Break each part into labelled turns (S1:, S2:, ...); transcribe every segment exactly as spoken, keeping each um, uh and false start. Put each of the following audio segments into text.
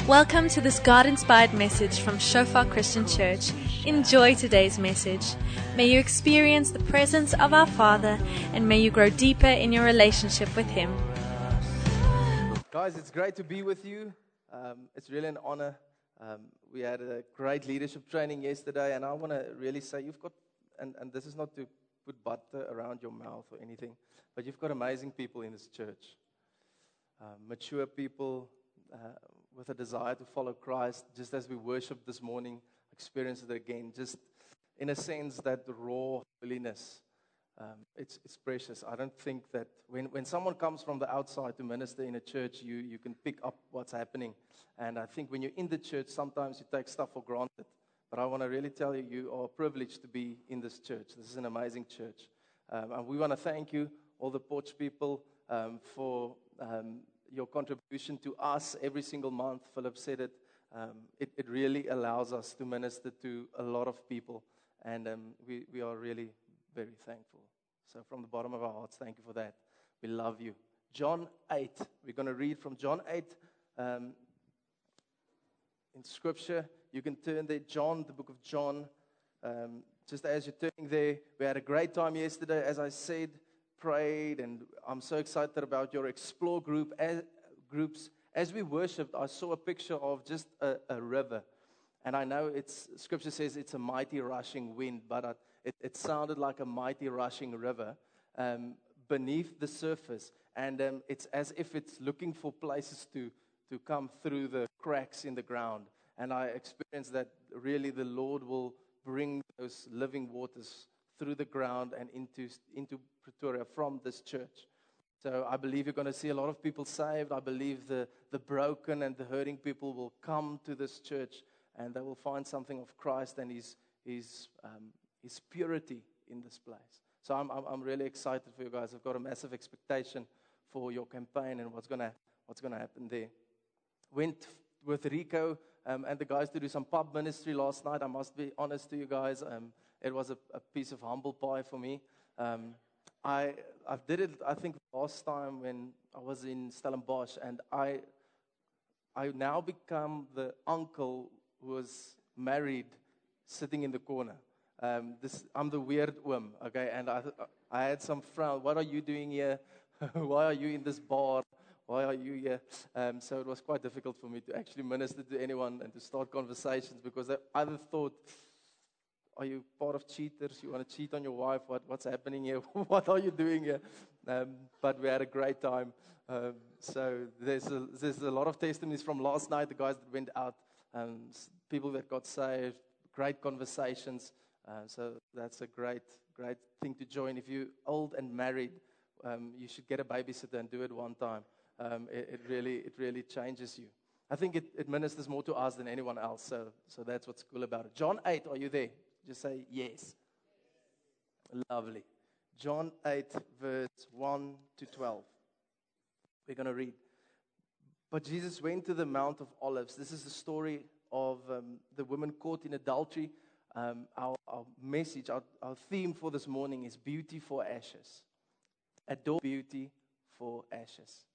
S1: Welcome to this God-inspired message from Shofar Christian Church. Enjoy today's message. May you experience the presence of our Father, and may you grow deeper in your relationship with Him.
S2: Guys, it's great to be with you. Um, it's really an honor. Um, we had a great leadership training yesterday, and I want to really say you've got, and, and this is not to put butter around your mouth or anything, but you've got amazing people in this church. Uh, mature people, uh, with a desire to follow Christ, just as we worshiped this morning, experience it again, just in a sense that raw holiness, um, it's, it's precious. I don't think that when, when someone comes from the outside to minister in a church, you, you can pick up what's happening. And I think when you're in the church, sometimes you take stuff for granted. But I want to really tell you, you are privileged to be in this church. This is an amazing church. Um, and we want to thank you, all the Porch people, um, for Um, your contribution to us every single month. Philip said it. Um, it, it really allows us to minister to a lot of people, and um, we, we are really very thankful. So from the bottom of our hearts, thank you for that. We love you. John eight. We're going to read from John eight um, in Scripture. You can turn there. John, the book of John. Um, just as you're turning there, we had a great time yesterday, as I said. Prayed, and I'm so excited about your explore group as, groups. As we worshipped, I saw a picture of just a, a river, and I know it's Scripture says it's a mighty rushing wind, but I, it, it sounded like a mighty rushing river um, beneath the surface, and um, it's as if it's looking for places to to come through the cracks in the ground. And I experienced that really the Lord will bring those living waters through the ground and into into Pretoria from this church. So I believe you're going to see a lot of people saved. I believe the, the broken and the hurting people will come to this church, and they will find something of Christ and His His um, His purity in this place. So I'm, I'm I'm really excited for you guys. I've got a massive expectation for your campaign and what's gonna what's gonna happen there. Went with Rico um, and the guys to do some pub ministry last night. I must be honest to you guys. Um, It was a, a piece of humble pie for me. Um, I I did it, I think, last time when I was in Stellenbosch, and I I now become the uncle who was married, sitting in the corner. Um, this I'm the weird oom, okay? And I I had some frown. What are you doing here? Why are you in this bar? Why are you here? Um, so it was quite difficult for me to actually minister to anyone and to start conversations, because I either thought, are you part of cheaters? You want to cheat on your wife? What, what's happening here? What are you doing here? Um, but we had a great time. Um, so there's a, there's a lot of testimonies from last night, the guys that went out, um, people that got saved, great conversations. Uh, so that's a great, great thing to join. If you're old and married, um, you should get a babysitter and do it one time. Um, it, it really it really changes you. I think it, it ministers more to us than anyone else. So, so that's what's cool about it. John eight, are you there? Just say yes. Lovely. John eight, verse one to twelve. We're going to read. But Jesus went to the Mount of Olives. This is the story of um, the woman caught in adultery. Um, our, our message, our, our theme for this morning is beauty for ashes. Adore beauty for ashes.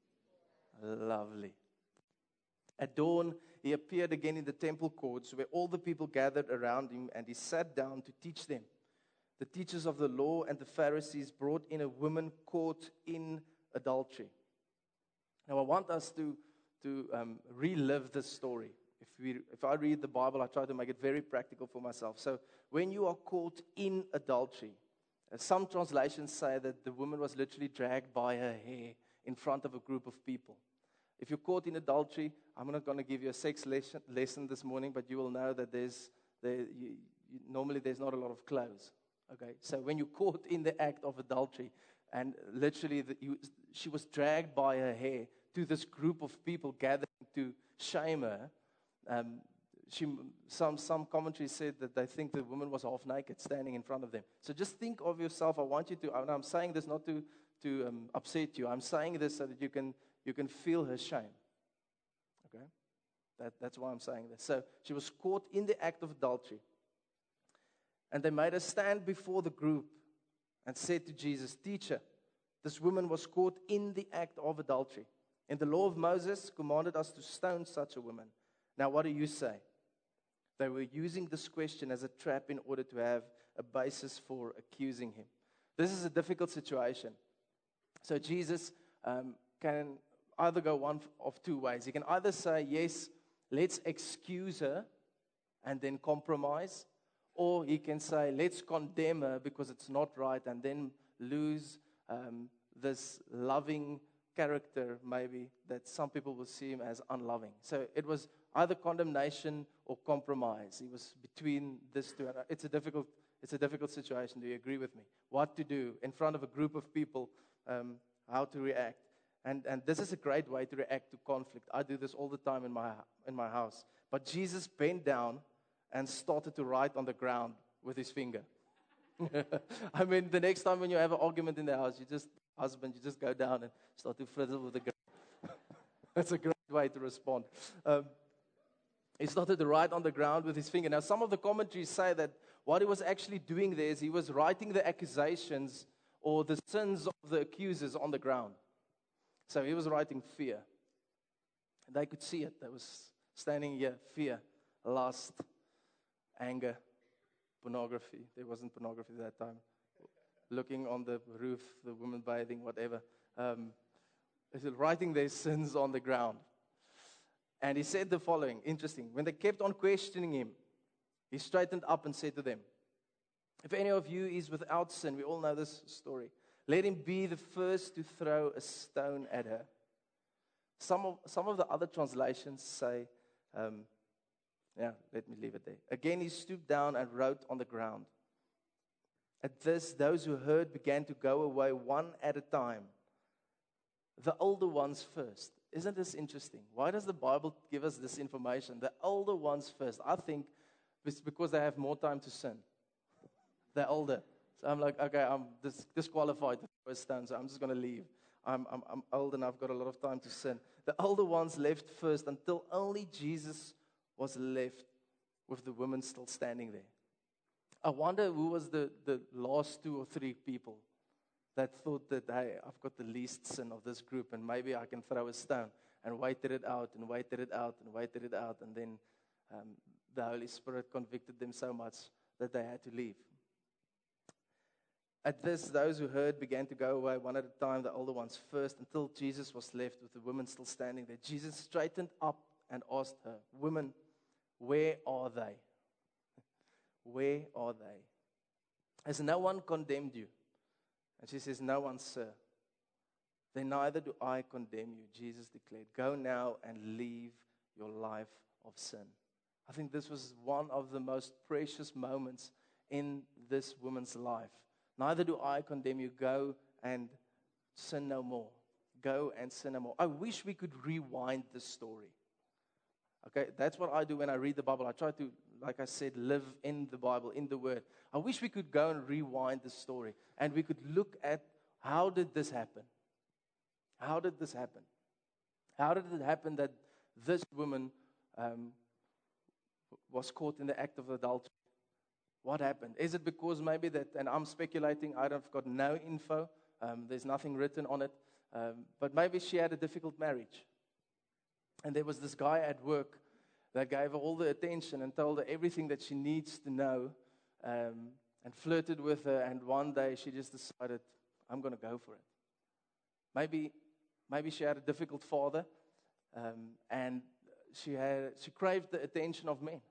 S2: Lovely. At dawn, he appeared again in the temple courts where all the people gathered around him, and he sat down to teach them. The teachers of the law and the Pharisees brought in a woman caught in adultery. Now, I want us to, to um, relive this story. If, we, if I read the Bible, I try to make it very practical for myself. So, when you are caught in adultery, uh, some translations say that the woman was literally dragged by her hair in front of a group of people. If you're caught in adultery, I'm not going to give you a sex lesson, lesson this morning, but you will know that there's there, you, you, normally there's not a lot of clothes. Okay, so when you're caught in the act of adultery, and literally the, you, she was dragged by her hair to this group of people gathering to shame her. Um, she, some some commentaries said that they think the woman was half naked, standing in front of them. So just think of yourself. I want you to. And I'm saying this not to to um, upset you. I'm saying this so that you can. You can feel her shame. Okay? That, that's why I'm saying this. So she was caught in the act of adultery. And they made her stand before the group and said to Jesus, "Teacher, this woman was caught in the act of adultery. And the law of Moses commanded us to stone such a woman. Now, what do you say? They were using this question as a trap in order to have a basis for accusing him. This is a difficult situation. So Jesus um, can either go one of two ways. He can either say, yes, let's excuse her and then compromise. Or he can say, let's condemn her because it's not right, and then lose um, this loving character, maybe, that some people will see him as unloving. So it was either condemnation or compromise. He was between this two. It's a difficult, it's a difficult situation. Do you agree with me? What to do in front of a group of people, um, how to react. And, and this is a great way to react to conflict. I do this all the time in my, in my house. But Jesus bent down and started to write on the ground with his finger. I mean, the next time when you have an argument in the house, you just, husband, you just go down and start to frizzle with the ground. That's a great way to respond. Um, he started to write on the ground with his finger. Now, some of the commentaries say that what he was actually doing there is he was writing the accusations or the sins of the accusers on the ground. So he was writing fear. And they could see it. They was standing here, fear, lust, anger, pornography. There wasn't pornography at that time. Looking on the roof, the woman bathing, whatever. Um, writing their sins on the ground. And he said the following, interesting. When they kept on questioning him, he straightened up and said to them, if any of you is without sin, we all know this story, let him be the first to throw a stone at her. Some of, some of the other translations say, um, yeah, let me leave it there. Again, he stooped down and wrote on the ground. At this, those who heard began to go away one at a time. The older ones first. Isn't this interesting? Why does the Bible give us this information? The older ones first. I think it's because they have more time to sin. They're older. So I'm like, okay, I'm dis- disqualified to throw a stone, so I'm just going to leave. I'm, I'm, I'm old and I've got a lot of time to sin. The older ones left first until only Jesus was left with the woman still standing there. I wonder who was the, the last two or three people that thought that, hey, I've got the least sin of this group and maybe I can throw a stone, and waited it out and waited it out and waited it out, and then um, the Holy Spirit convicted them so much that they had to leave. At this, those who heard began to go away one at a time, the older ones first, until Jesus was left with the woman still standing there. Jesus straightened up and asked her, woman, where are they? Where are they? Has no one condemned you? And she says, no one, sir. Then neither do I condemn you, Jesus declared. Go now and leave your life of sin. I think this was one of the most precious moments in this woman's life. Neither do I condemn you. Go and sin no more. Go and sin no more. I wish we could rewind this story. Okay, that's what I do when I read the Bible. I try to, like I said, live in the Bible, in the Word. I wish we could go and rewind the story, and we could look at how did this happen? How did this happen? How did it happen that this woman um, was caught in the act of adultery? What happened? Is it because maybe that, and I'm speculating, I've got no info, um, there's nothing written on it, um, but maybe she had a difficult marriage. And there was this guy at work that gave her all the attention and told her everything that she needs to know, um, and flirted with her, and one day she just decided, I'm going to go for it. Maybe maybe she had a difficult father, um, and she had she craved the attention of men.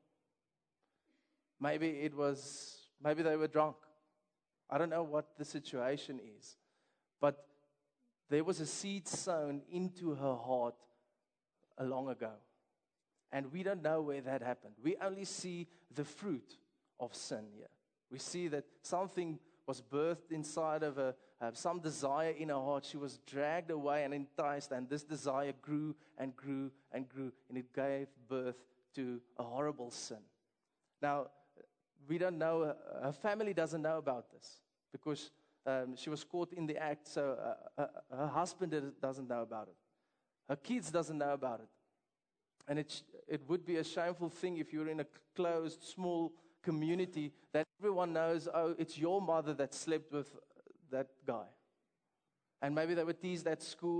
S2: Maybe it was, maybe they were drunk. I don't know what the situation is, but there was a seed sown into her heart a long ago. And we don't know where that happened. We only see the fruit of sin here. We see that something was birthed inside of her, uh, some desire in her heart. She was dragged away and enticed, and this desire grew and grew and grew, and it gave birth to a horrible sin. Now, we don't know, uh, her family doesn't know about this because um, she was caught in the act, so uh, uh, her husband doesn't know about it. Her kids doesn't know about it. And it, it would be a shameful thing if you're in a closed, small community that everyone knows, oh, it's your mother that slept with that guy. And maybe they were teased at school.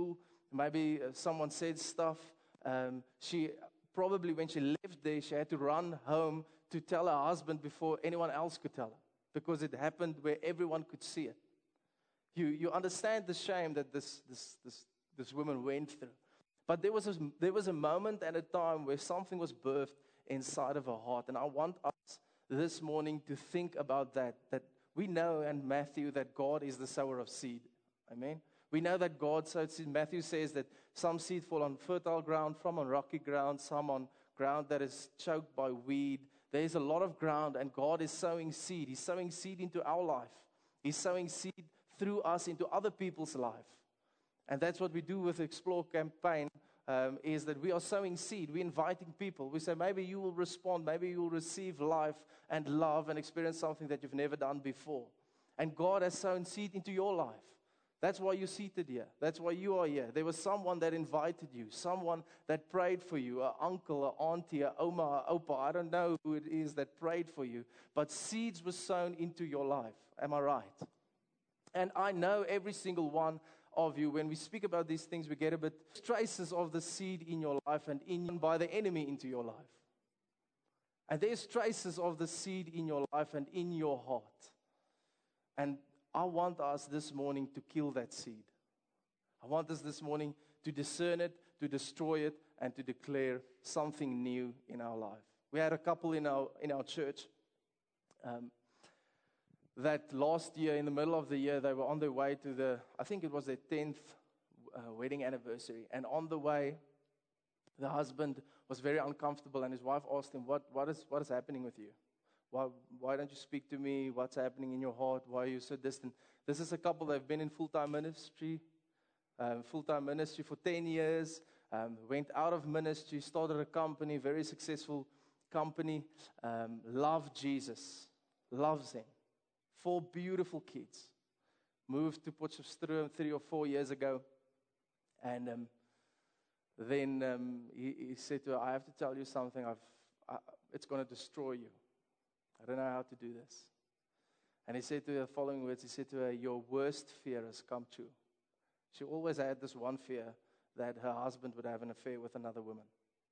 S2: Maybe uh, someone said stuff. Um, she probably, when she left there, she had to run home to tell her husband before anyone else could tell her, because it happened where everyone could see it. You, you understand the shame that this, this, this, this woman went through. But there was, a, there was a moment and a time where something was birthed inside of her heart. And I want us this morning to think about that, that we know in Matthew that God is the sower of seed. Amen. We know that God sowed seed. Matthew says that some seed fall on fertile ground, some on rocky ground, some on ground that is choked by weed. There's a lot of ground, and God is sowing seed. He's sowing seed into our life. He's sowing seed through us into other people's life. And that's what we do with the Explore campaign, um, is that we are sowing seed. We're inviting people. We say, maybe you will respond. Maybe you will receive life and love and experience something that you've never done before. And God has sown seed into your life. That's why you're seated here. That's why you are here. There was someone that invited you, someone that prayed for you, an uncle, an auntie, an oma, an opa. I don't know who it is that prayed for you, but seeds were sown into your life. Am I right? And I know every single one of you, when we speak about these things, we get a bit traces of the seed in your life and in by the enemy into your life. And there's traces of the seed in your life and in your heart. And I want us this morning to kill that seed. I want us this morning to discern it, to destroy it, and to declare something new in our life. We had a couple in our in our church um, that last year, in the middle of the year, they were on their way to the, I think it was their tenth uh, wedding anniversary. And on the way, the husband was very uncomfortable, and his wife asked him, what, what, is, what is happening with you? Why, why don't you speak to me? What's happening in your heart? Why are you so distant? This is a couple that have been in full-time ministry, um, full-time ministry for ten years, um, went out of ministry, started a company, very successful company, um, loved Jesus, loves him. Four beautiful kids. Moved to Potchefstroom three or four years ago. And um, then um, he, he said to her, I have to tell you something. I've, I, it's going to destroy you. I don't know how to do this. And he said to her the following words. He said to her, your worst fear has come true. She always had this one fear, that her husband would have an affair with another woman.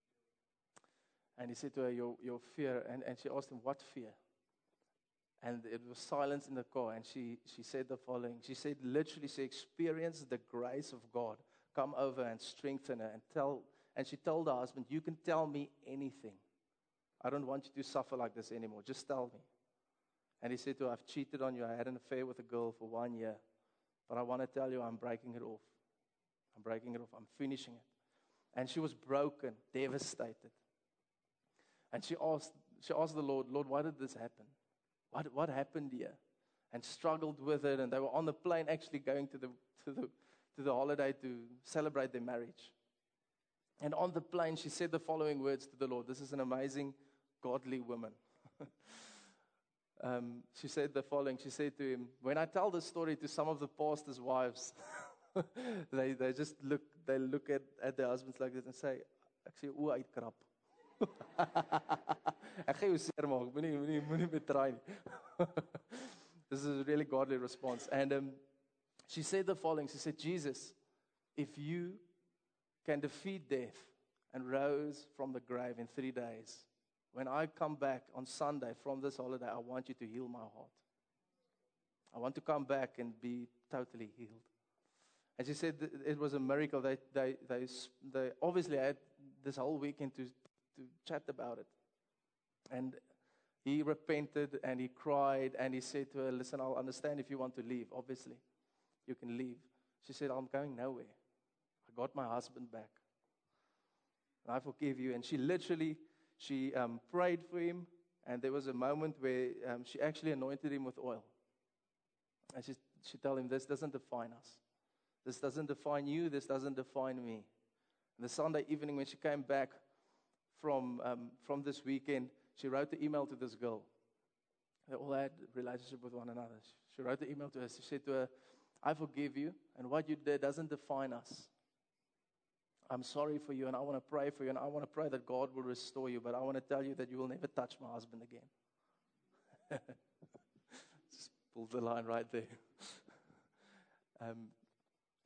S2: And he said to her, your, your fear, and, and she asked him, what fear? And it was silence in the car, and she, she said the following. She said, literally, she experienced the grace of God come over and strengthen her, and tell. And she told her husband, you can tell me anything. I don't want you to suffer like this anymore. Just tell me. And he said to her, I've cheated on you. I had an affair with a girl for one year. But I want to tell you, I'm breaking it off. I'm breaking it off. I'm finishing it. And she was broken, devastated. And she asked, she asked the Lord, Lord, why did this happen? What, what happened here? And struggled with it. And they were on the plane actually going to the, to the, to the holiday to celebrate their marriage. And on the plane, she said the following words to the Lord. This is an amazing, godly woman. um, she said the following. She said to him, when I tell this story to some of the pastors' wives, they they just look, they look at, at their husbands like this and say, ek sê o uitkrap. Ek gaan jou seermaak, moenie moenie moenie betraai nie. This is a really godly response. And um, she said the following. She said, Jesus, if you can defeat death and rose from the grave in three days, when I come back on Sunday from this holiday, I want you to heal my heart. I want to come back and be totally healed. And she said it was a miracle. They, they, they, they obviously had this whole weekend to, to chat about it. And he repented and he cried and he said to her, listen, I'll understand if you want to leave. Obviously, you can leave. She said, I'm going nowhere. I got my husband back. And I forgive you. And she literally, she um, prayed for him. And there was a moment where um, she actually anointed him with oil. And she, she told him, this doesn't define us. This doesn't define you. This doesn't define me. And the Sunday evening when she came back from um, from this weekend, she wrote the email to this girl. They all had a relationship with one another. She wrote the email to her. She said to her, I forgive you, and what you did doesn't define us. I'm sorry for you, and I want to pray for you, and I want to pray that God will restore you, but I want to tell you that you will never touch my husband again. Just pulled the line right there. um,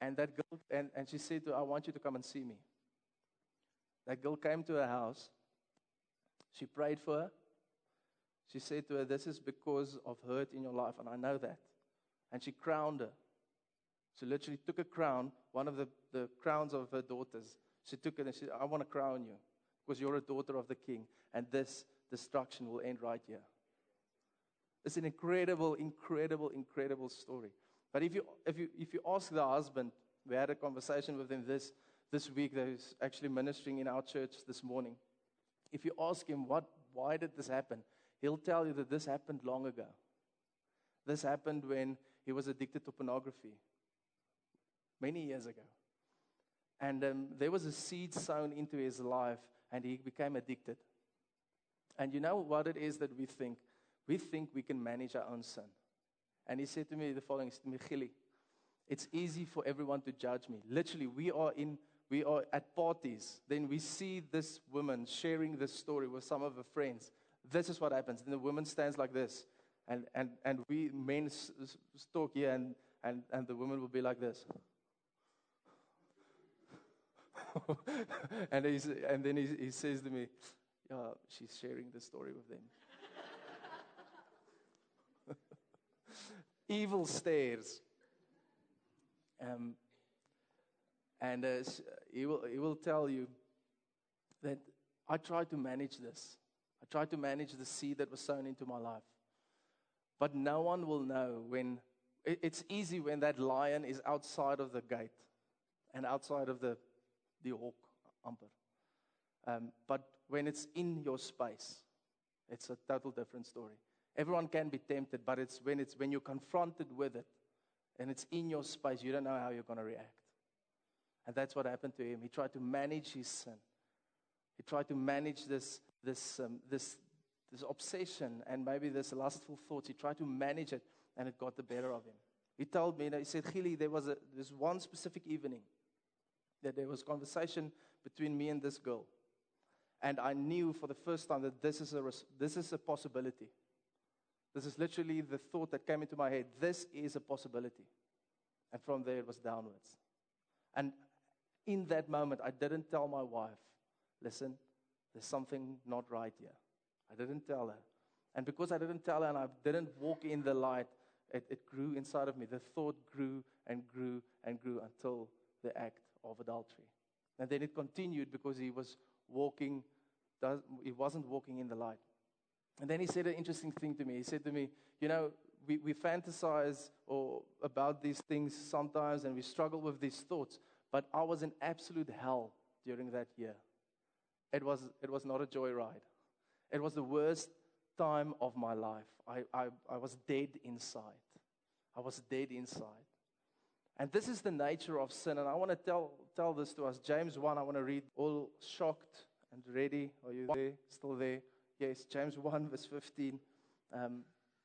S2: And that girl, and, and she said to her, I want you to come and see me. That girl came to her house. She prayed for her. She said to her, this is because of hurt in your life, and I know that. And she crowned her. She literally took a crown, one of the, the crowns of her daughters. She took it and she said, I want to crown you because you're a daughter of the king, and this destruction will end right here. It's an incredible, incredible, incredible story. But if you if you if you ask the husband, we had a conversation with him this this week. That was actually ministering in our church this morning. If you ask him what why did this happen, he'll tell you that this happened long ago. This happened when he was addicted to pornography many years ago, and um, there was a seed sown into his life, and he became addicted. And you know what it is that we think? We think we can manage our own sin. And he said to me the following, he said to me, Gilly, it's easy for everyone to judge me. Literally, we are in, we are at parties. Then we see this woman sharing this story with some of her friends. This is what happens. Then the woman stands like this. And and, and we men s- s- talk here, and, and, and the woman will be like this. and he's, and then he, he says to me, yeah, she's sharing the story with them. Evil stares. Um, and uh, he will he will tell you that I tried to manage this. I tried to manage the seed that was sown into my life. But no one will know when, it, it's easy when that lion is outside of the gate and outside of the, the hawk, amper. Um, but when it's in your space, it's a total different story. Everyone can be tempted, but it's when it's when you're confronted with it and it's in your space, you don't know how you're going to react. And that's what happened to him. He tried to manage his sin. He tried to manage this this um, this this obsession and maybe this lustful thoughts. He tried to manage it, and it got the better of him. He told me, he said, Gilly, there was a, this one specific evening that there was conversation between me and this girl. And I knew for the first time that this is a this is a possibility. This is literally the thought that came into my head. This is a possibility. And from there, it was downwards. And in that moment, I didn't tell my wife, listen, there's something not right here. I didn't tell her. And because I didn't tell her and I didn't walk in the light, it, it grew inside of me. The thought grew and grew and grew until the act of adultery. And then it continued because he was walking, he wasn't walking in the light. And then he said an interesting thing to me. He said to me, you know, we, we fantasize or about these things sometimes and we struggle with these thoughts. But I was in absolute hell during that year. It was it was not a joyride. It was the worst time of my life. I, I, I was dead inside. I was dead inside. And this is the nature of sin. And I want to tell tell this to us. James one, I want to read. All shocked and ready. Are you there? Still there? Yes, James one, verse fifteen, um,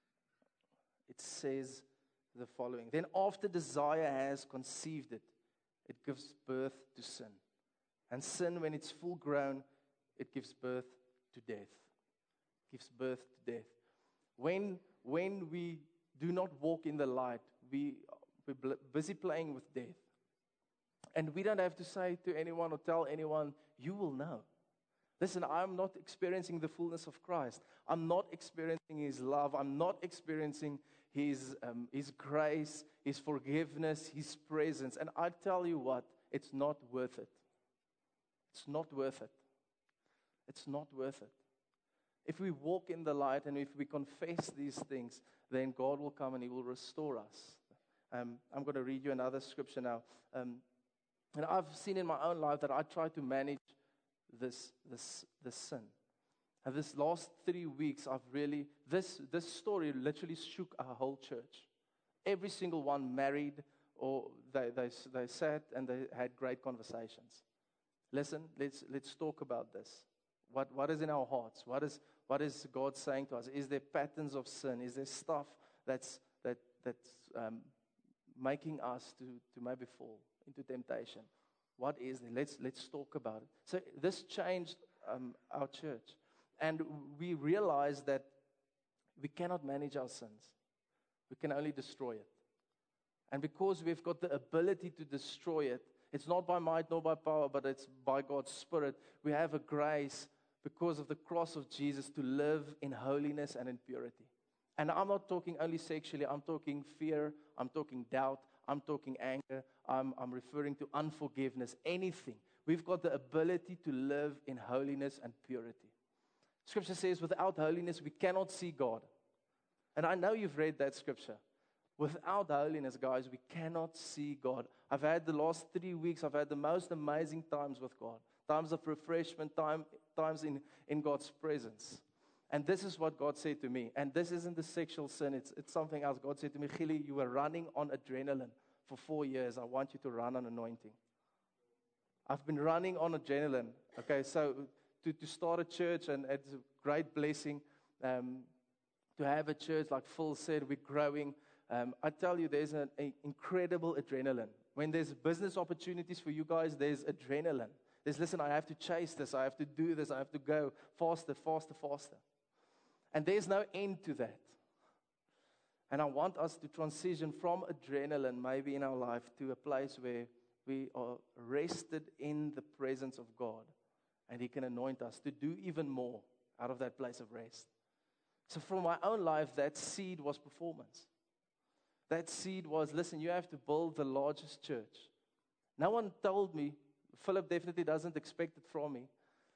S2: it says the following. Then after desire has conceived it, it gives birth to sin. And sin, when it's full grown, it gives birth to death. Gives birth to death. When, when we do not walk in the light, we, we're busy playing with death. And we don't have to say to anyone or tell anyone, you will know. Listen, I'm not experiencing the fullness of Christ. I'm not experiencing His love. I'm not experiencing His, um, His grace, His forgiveness, His presence. And I tell you what, it's not worth it. It's not worth it. It's not worth it. If we walk in the light and if we confess these things, then God will come and He will restore us. Um, I'm going to read you another scripture now. Um, and I've seen in my own life that I try to manage this this this sin. And this last three weeks, I've really, this this story literally shook our whole church. Every single one married, or they they they sat and they had great conversations. Listen, let's let's talk about this. What what is in our hearts? What is what is God saying to us? Is there patterns of sin? Is there stuff that's that that's um, making us to to maybe fall into temptation? What is there? Let's let's talk about it. So this changed um, our church, and we realized that we cannot manage our sins. We can only destroy it. And because we've got the ability to destroy it, it's not by might nor by power, but it's by God's Spirit. We have a grace because of the cross of Jesus to live in holiness and in purity. And I'm not talking only sexually. I'm talking fear. I'm talking doubt. I'm talking anger. I'm, I'm referring to unforgiveness. Anything. We've got the ability to live in holiness and purity. Scripture says, without holiness, we cannot see God. And I know you've read that scripture. Without holiness, guys, we cannot see God. I've had the last three weeks, I've had the most amazing times with God. Times of refreshment, time, times in, in God's presence. And this is what God said to me. And this isn't the sexual sin, it's, it's something else. God said to me, Gili, you were running on adrenaline for four years. I want you to run on anointing. I've been running on adrenaline. Okay, so to, to start a church, and it's a great blessing um, to have a church, like Phil said, we're growing. Um, I tell you, there's an, an incredible adrenaline. When there's business opportunities for you guys, there's adrenaline. There's, listen, I have to chase this, I have to do this, I have to go faster, faster, faster. And there's no end to that. And I want us to transition from adrenaline, maybe in our life, to a place where we are rested in the presence of God. And He can anoint us to do even more out of that place of rest. So from my own life, that seed was performance. That seed was, listen, you have to build the largest church. No one told me. Philip definitely doesn't expect it from me.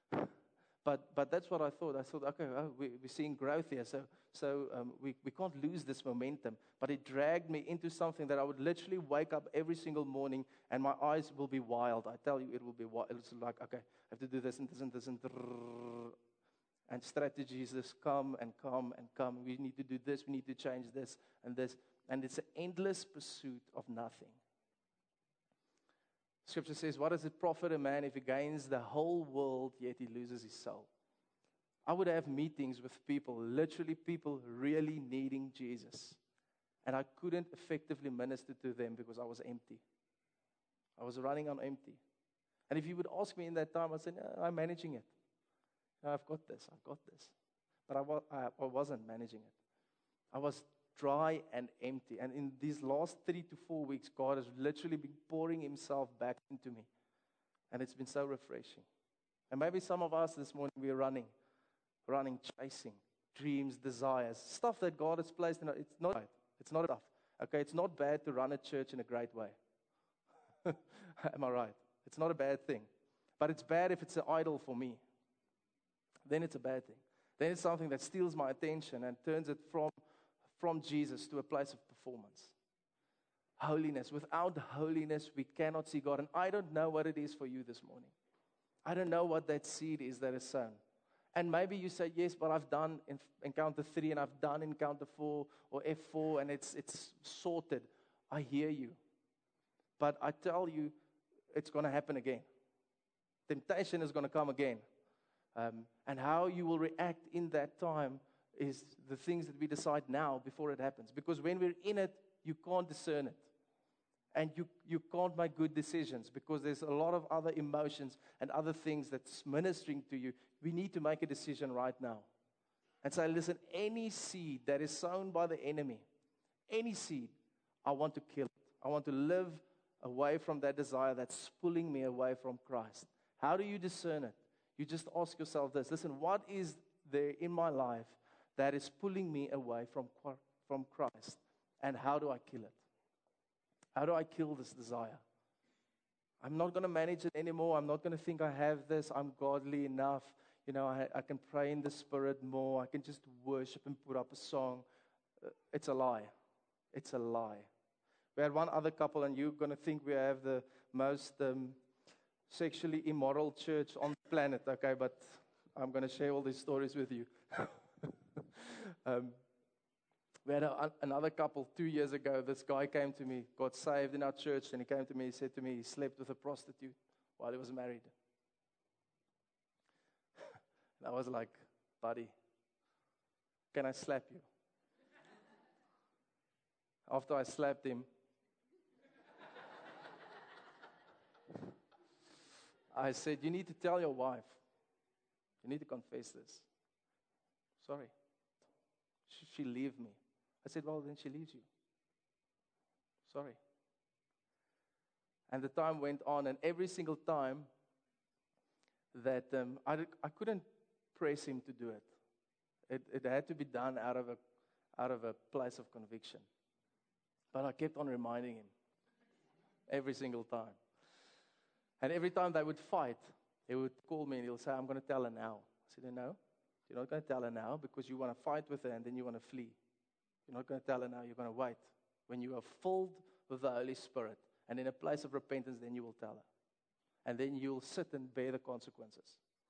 S2: But but that's what I thought. I thought, okay, oh, we, we're seeing growth here, so so um, we, we can't lose this momentum. But it dragged me into something that I would literally wake up every single morning, and my eyes will be wild. I tell you, it will be wild. It's like, okay, I have to do this and this and this and and strategies just come and come and come. We need to do this. We need to change this and this. And it's an endless pursuit of nothing. Scripture says, what does it profit a man if he gains the whole world, yet he loses his soul? I would have meetings with people, literally people really needing Jesus. And I couldn't effectively minister to them because I was empty. I was running on empty. And if you would ask me in that time, I'd say, no, I'm managing it. No, I've got this, I've got this. But I, wa- I, I wasn't managing it. I was dry and empty. And in these last three to four weeks, God has literally been pouring Himself back into me. And it's been so refreshing. And maybe some of us this morning, we're running, running, chasing dreams, desires, stuff that God has placed in us. It's not right. It's not tough. Okay, it's not bad to run a church in a great way. Am I right? It's not a bad thing. But it's bad if it's an idol for me. Then it's a bad thing. Then it's something that steals my attention and turns it from from Jesus to a place of performance. Holiness. Without holiness, we cannot see God. And I don't know what it is for you this morning. I don't know what that seed is that is sown. And maybe you say, yes, but I've done encounter three and I've done encounter four or F four and it's it's sorted. I hear you. But I tell you, it's going to happen again. Temptation is going to come again. Um, and how you will react in that time is the things that we decide now before it happens. Because when we're in it, you can't discern it. And you, you can't make good decisions because there's a lot of other emotions and other things that's ministering to you. We need to make a decision right now. And say, listen, any seed that is sown by the enemy, any seed, I want to kill it. I want to live away from that desire that's pulling me away from Christ. How do you discern it? You just ask yourself this. Listen, what is there in my life that is pulling me away from, from Christ? And how do I kill it? How do I kill this desire? I'm not going to manage it anymore. I'm not going to think I have this. I'm godly enough. You know, I, I can pray in the Spirit more. I can just worship and put up a song. Uh, it's a lie. It's a lie. We had one other couple, and you're going to think we have the most um, sexually immoral church on the planet, okay? But I'm going to share all these stories with you. um, we had a, another couple two years ago. This guy came to me, got saved in our church, and he came to me. He said to me he slept with a prostitute while he was married. And I was like, buddy, can I slap you? After I slapped him, I said, you need to tell your wife. You need to confess this. Sorry. She, she leave me. I said, well, then she leaves you. Sorry. And the time went on, and every single time that um, I, I couldn't press him to do it. it. It had to be done out of a out of a place of conviction. But I kept on reminding him every single time. And every time they would fight, he would call me and he'll say, I'm going to tell her now. I said, no, you're not going to tell her now because you want to fight with her and then you want to flee. You're not going to tell her now, you're going to wait. When you are filled with the Holy Spirit and in a place of repentance, then you will tell her. And then you'll sit and bear the consequences.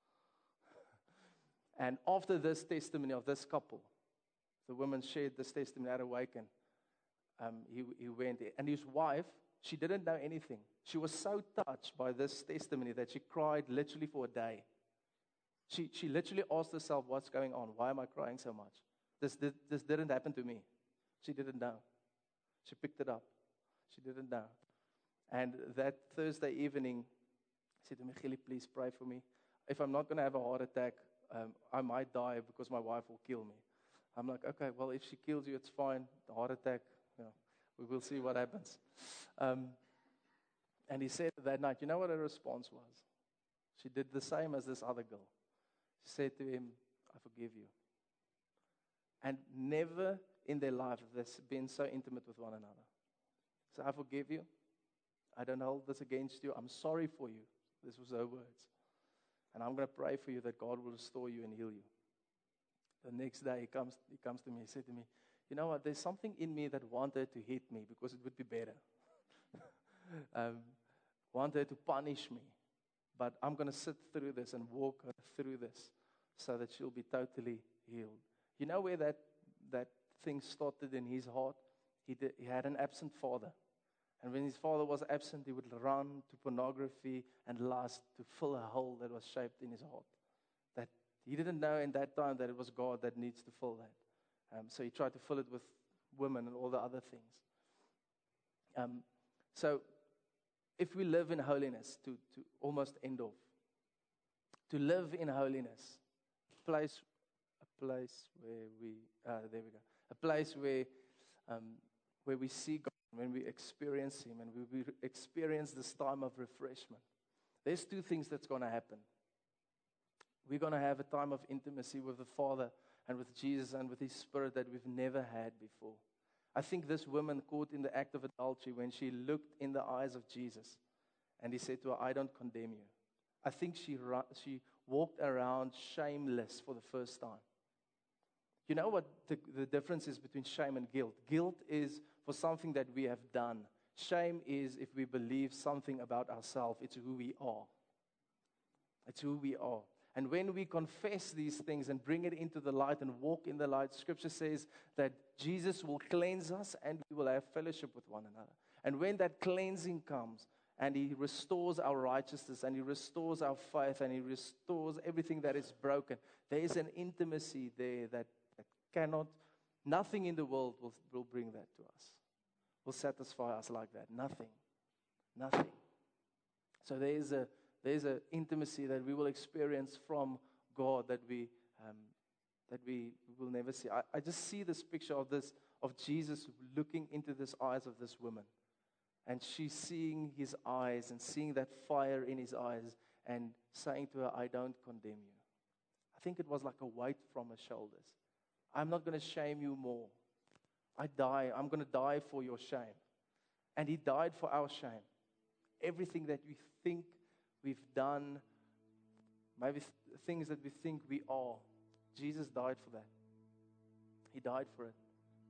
S2: And after this testimony of this couple, the woman shared this testimony at Awaken. Um, he, he went there. And his wife, she didn't know anything. She was so touched by this testimony that she cried literally for a day. She, she literally asked herself, what's going on? Why am I crying so much? This, this, this didn't happen to me. She didn't know. She picked it up. She didn't know. And that Thursday evening, I said to me, Gilly, please pray for me. If I'm not going to have a heart attack, um, I might die because my wife will kill me. I'm like, okay, well, if she kills you, it's fine. The heart attack, you know, we will see what happens. Um, and he said that night, you know what her response was? She did the same as this other girl. She said to him, I forgive you. And never in their life have they been so intimate with one another. So I forgive you. I don't hold this against you. I'm sorry for you. This was her words. And I'm going to pray for you that God will restore you and heal you. The next day he comes, he comes to me. He said to me, you know what, there's something in me that wanted to hit me because it would be better. um, wanted to punish me. But I'm going to sit through this and walk her through this so that she'll be totally healed. You know where that, that thing started in his heart? He, did, he had an absent father. And when his father was absent, he would run to pornography and lust to fill a hole that was shaped in his heart. That he didn't know in that time that it was God that needs to fill that. Um, so he tried to fill it with women and all the other things. Um, so if we live in holiness, to, to almost end off, to live in holiness, a place, a place where we, uh, there we go, a place where, um, where we see God, when we experience Him, and we, we experience this time of refreshment. There's two things that's going to happen. We're going to have a time of intimacy with the Father and with Jesus and with His Spirit that we've never had before. I think this woman caught in the act of adultery when she looked in the eyes of Jesus and He said to her, I don't condemn you. I think she, she walked around shameless for the first time. You know what the, the difference is between shame and guilt? Guilt is for something that we have done. Shame is if we believe something about ourselves. It's who we are. It's who we are. And when we confess these things and bring it into the light and walk in the light, Scripture says that Jesus will cleanse us and we will have fellowship with one another. And when that cleansing comes and He restores our righteousness and He restores our faith and He restores everything that is broken, there is an intimacy there that, that cannot, nothing in the world will, will bring that to us, will satisfy us like that. Nothing. Nothing. So there is a There's an intimacy that we will experience from God that we um, that we will never see. I, I just see this picture of this of Jesus looking into the eyes of this woman, and she's seeing His eyes and seeing that fire in His eyes, and saying to her, "I don't condemn you." I think it was like a weight from her shoulders. I'm not going to shame you more. I die. I'm going to die for your shame, and He died for our shame. Everything that we think we've done, maybe th- things that we think we are, Jesus died for that. He died for it.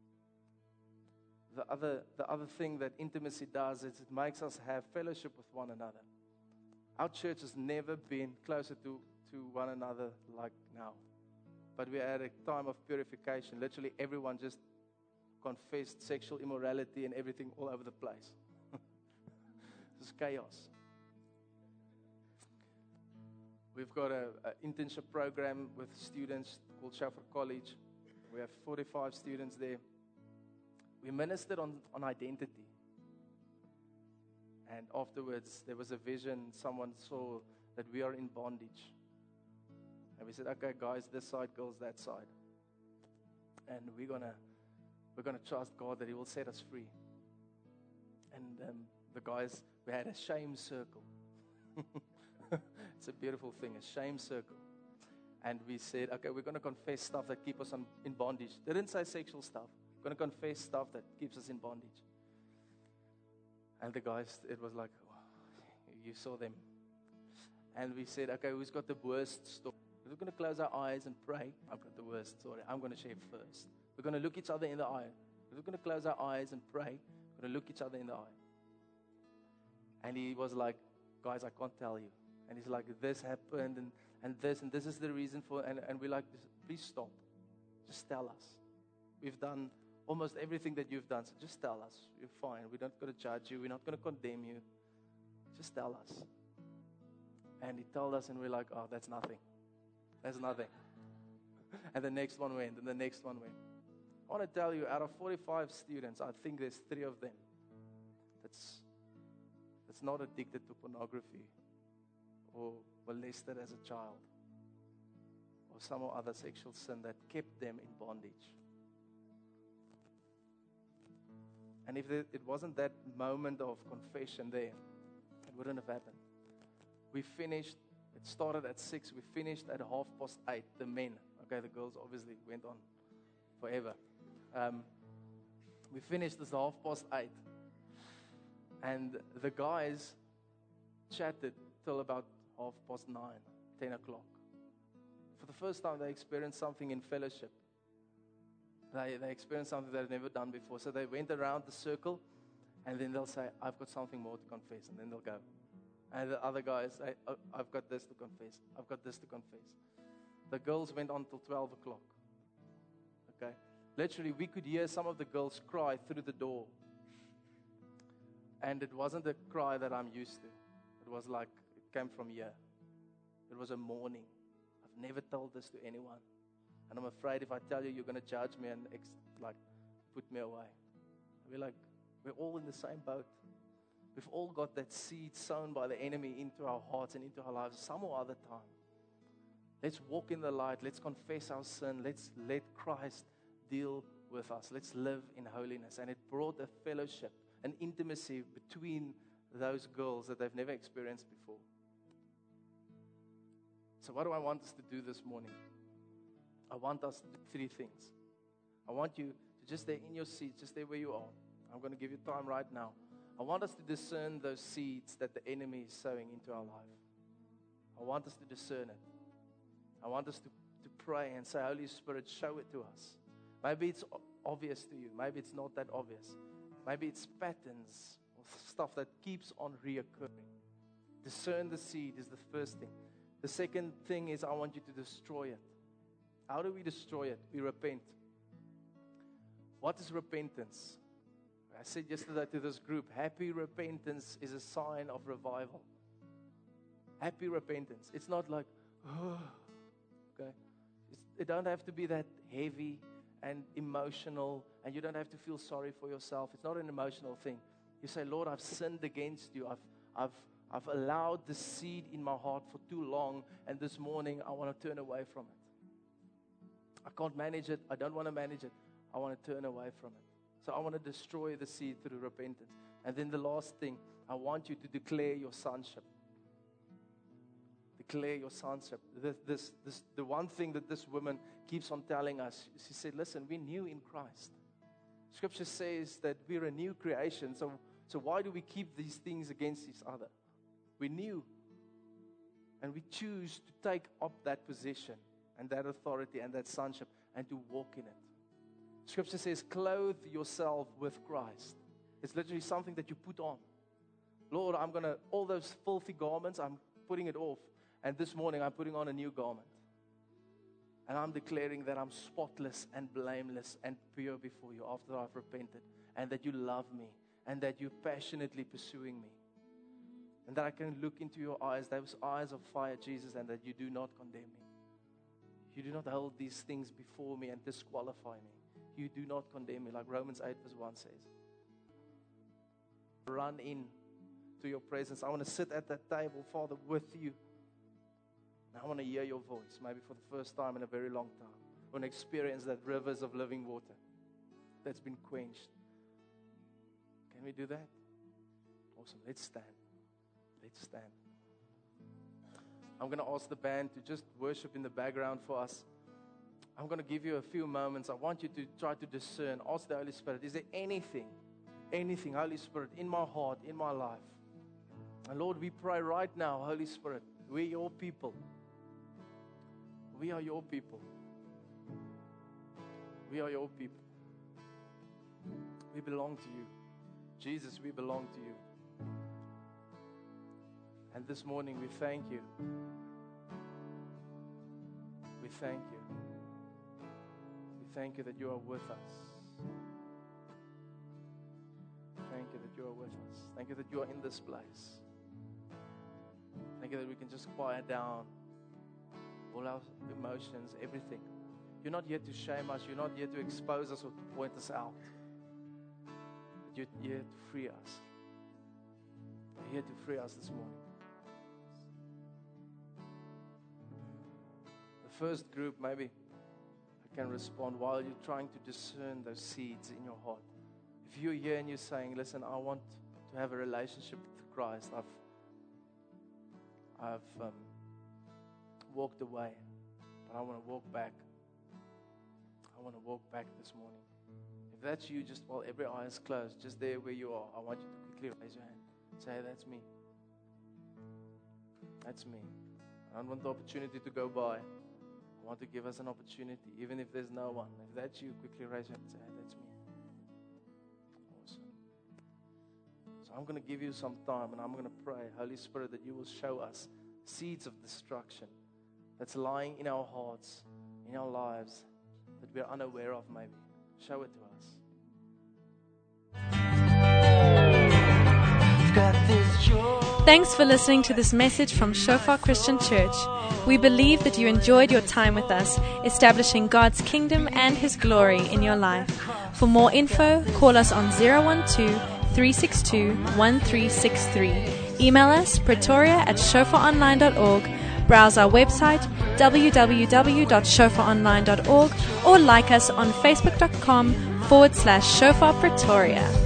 S2: The other, the other thing that intimacy does is it makes us have fellowship with one another. Our church has never been closer to, to one another like now. But we had a time of purification. Literally everyone just confessed sexual immorality and everything all over the place. It was chaos. We've got an internship program with students called Shofar College. We have forty-five students there. We ministered on, on identity. And afterwards, there was a vision. Someone saw that we are in bondage. And we said, okay, guys, this side, girls, that side. And we're going to we're gonna trust God that He will set us free. And um, the guys, we had a shame circle. It's a beautiful thing, a shame circle. And we said, okay, we're going to confess stuff that keep us on, in bondage. They didn't say sexual stuff. We're going to confess stuff that keeps us in bondage. And the guys, it was like, oh, you saw them. And we said, okay, who's got the worst story? We're going to close our eyes and pray. I've got the worst story. I'm going to share first. We're going to look each other in the eye. We're going to close our eyes and pray. We're going to look each other in the eye. And he was like, guys, I can't tell you. And he's like, this happened and, and this, and this is the reason for, and, and we're like, please stop. Just tell us. We've done almost everything that you've done, so just tell us. You're fine. We're not going to judge you. We're not going to condemn you. Just tell us. And he told us, and we're like, oh, that's nothing. That's nothing. And the next one went, and the next one went. I want to tell you, out of forty-five students, I think there's three of them that's, that's not addicted to pornography or molested as a child or some other sexual sin that kept them in bondage. And if it wasn't that moment of confession there, it wouldn't have happened. We finished, it started at six, we finished at half past eight, the men. Okay, the girls obviously went on forever. Um, we finished this half past eight. And the guys chatted till about half past nine, ten o'clock. For the first time, they experienced something in fellowship. They, they experienced something they've never done before. So they went around the circle, and then they'll say, I've got something more to confess, and then they'll go. And the other guys say, oh, I've got this to confess. I've got this to confess. The girls went on till twelve o'clock. Okay? Literally, we could hear some of the girls cry through the door. And it wasn't a cry that I'm used to. It was like, it came from here. It was a mourning. I've never told this to anyone. And I'm afraid if I tell you, you're going to judge me and ex- like put me away. We're like, we're all in the same boat. We've all got that seed sown by the enemy into our hearts and into our lives some or other time. Let's walk in the light. Let's confess our sin. Let's let Christ deal with us. Let's live in holiness. And it brought a fellowship, an intimacy between those girls that they've never experienced before. So what do I want us to do this morning? I want us to do three things. I want you to just stay in your seat, just stay where you are. I'm going to give you time right now. I want us to discern those seeds that the enemy is sowing into our life. I want us to discern it. I want us to, to pray and say, Holy Spirit, show it to us. Maybe it's obvious to you. Maybe it's not that obvious. Maybe it's patterns or stuff that keeps on reoccurring. Discern the seed is the first thing. The second thing is I want you to destroy it. How do we destroy it? We repent. What is repentance? I said yesterday to this group, happy repentance is a sign of revival. Happy repentance. It's not like, oh, okay. It's, it don't have to be that heavy and emotional, and you don't have to feel sorry for yourself. It's not an emotional thing. You say, Lord, I've sinned against you. I've, I've, I've allowed the seed in my heart for too long, and this morning I want to turn away from it. I can't manage it. I don't want to manage it. I want to turn away from it. So I want to destroy the seed through repentance. And then the last thing, I want you to declare your sonship. Declare your sonship. This, this, this, the one thing that this woman keeps on telling us, she said, listen, we're new in Christ. Scripture says that we're a new creation. So, so why do we keep these things against each other? We're new. And we choose to take up that position and that authority and that sonship and to walk in it. Scripture says, clothe yourself with Christ. It's literally something that you put on. Lord, I'm going to, all those filthy garments, I'm putting it off. And this morning, I'm putting on a new garment. And I'm declaring that I'm spotless and blameless and pure before you after I've repented. And that you love me. And that you're passionately pursuing me. And that I can look into your eyes, those eyes of fire, Jesus, and that you do not condemn me. You do not hold these things before me and disqualify me. You do not condemn me, like Romans eight verse one says. Run in to your presence. I want to sit at that table, Father, with you. And I want to hear your voice, maybe for the first time in a very long time. I want to experience that rivers of living water that's been quenched. Can we do that? Awesome. Let's stand. Let's stand. I'm going to ask the band to just worship in the background for us. I'm going to give you a few moments. I want you to try to discern. Ask the Holy Spirit, is there anything, anything, Holy Spirit, in my heart, in my life? And Lord, we pray right now, Holy Spirit, we're your people. We are your people. We are your people. We belong to you. Jesus, we belong to you. And this morning we thank you. We thank you. We thank you that you are with us. Thank you that you are with us. Thank you that you are in this place. Thank you that we can just quiet down all our emotions, everything. You're not here to shame us. You're not here to expose us or to point us out. But you're here to free us. You're here to free us this morning. The first group, maybe I can respond while you're trying to discern those seeds in your heart. If you're here and you're saying, listen, I want to have a relationship with Christ. I've I've um, walked away, but I want to walk back. I want to walk back this morning. If that's you, just while every eye is closed, just there where you are, I want you to quickly raise your hand. Say, hey, that's me. That's me. I don't want the opportunity to go by. I want to give us an opportunity, even if there's no one. If that's you, quickly raise your hand and say, hey, that's me. Awesome. So I'm going to give you some time, and I'm going to pray, Holy Spirit, that you will show us seeds of destruction that's lying in our hearts, in our lives, that we're unaware of maybe. Show it to us.
S1: Thanks for listening to this message from Shofar Christian Church. We believe that you enjoyed your time with us, establishing God's kingdom and His glory in your life. For more info, call us on zero one two, three six two, one three six three. Email us pretoria at shofar online dot org. Browse our website w w w dot shofar online dot org or like us on facebook dot com forward slash shofar pretoria.